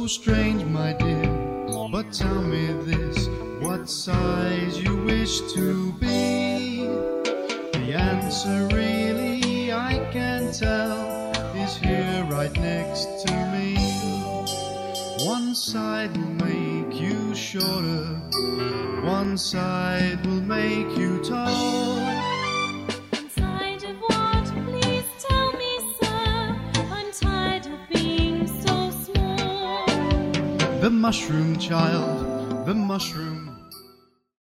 so strange, my dear, but tell me this, what size you wish to be? The answer really I can't tell is here right next to me. One side will make you shorter, one side will make you tall. One side of what? Please tell me, sir. I'm tired of being so small. The mushroom, child, the mushroom.